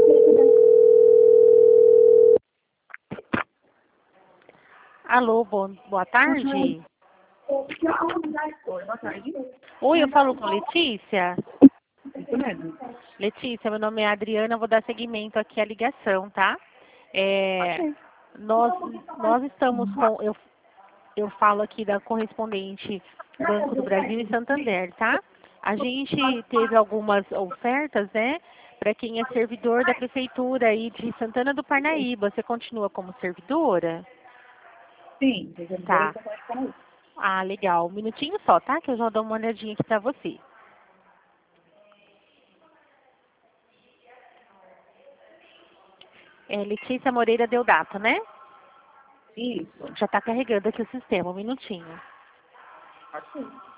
Alô, boa tarde. Oi, boa tarde. Oi, eu falo com Letícia. Isso mesmo. Letícia, meu nome é Adriana, vou dar seguimento aqui à ligação, tá? Ok. Nós estamos com, eu falo aqui da correspondente Banco do Brasil e Santander, tá? A gente teve algumas ofertas, né? Para quem é servidor da prefeitura aí de Santana do Parnaíba. Você continua como servidora? Sim, desenvolvedora Tá. da Pode Paraíba. Ah, legal. Um minutinho só, tá? Que eu já dou uma olhadinha aqui pra você. É Letícia Moreira Deodato, né? Isso. Já tá carregando aqui o sistema, um minutinho. Ok.